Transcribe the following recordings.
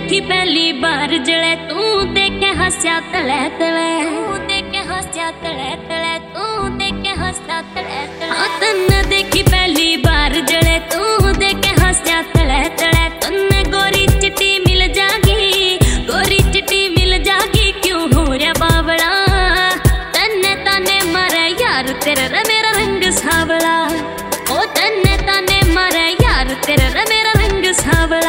देखी पहली बार जले तू देखे हंसया तले तले, तू देखे हंसया तले तले, तू देखे हंसया तले तले। तन्ने देखी पहली बार जले तू देखे हंसया तले तले। तन्ने गोरी चिट्टी मिल जागी, गोरी चिट्टी मिल जागी, क्यों हो रहा बावड़ा। तन्ने ताने मारे यार तेरा मेरा रंग सावला, ओ तन्ने ताने मारे यार तेरा मेरा रंग सावला।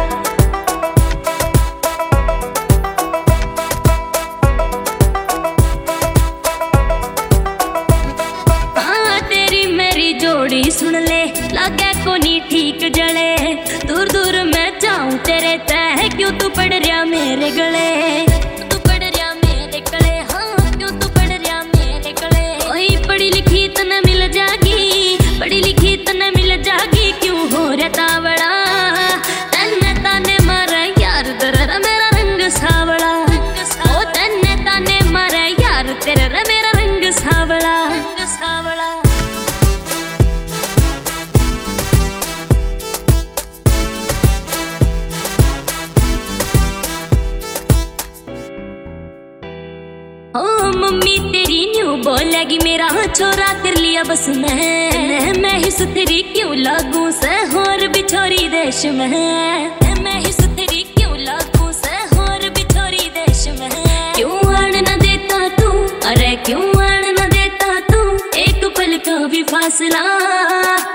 जोड़ी सुन ले लागे को नी ठीक जले, दूर दूर मैं जाऊं तेरे तह, क्यों तू पड़ रहा मेरे गले, तू पड़ रहा मेरे गले, हाँ क्यों तू पड़ रहा मेरे गले। ओही पढ़ी लिखी तने मिल जागी, पढ़ी लिखी तने मिल जागी, क्यों हो रहा तावड़ा। तन्ने ताने मारा यार तेरा मेरा रंग सावला, ओ तन्ने ताने मारा यार तेरा मेरा रंग सावला, रंग सावला। ओ मम्मी तेरी न्यू बोलेगी मेरा छोरा तेरे लिया बस मैं ही सुथरी क्यों लागू से होर बिछोरी देश में, मैं ही सुथरी क्यों लागू से होर बिछोरी देश में। क्यों आन न देता तू, अरे क्यों आन न देता तू, एक पल का भी फासला।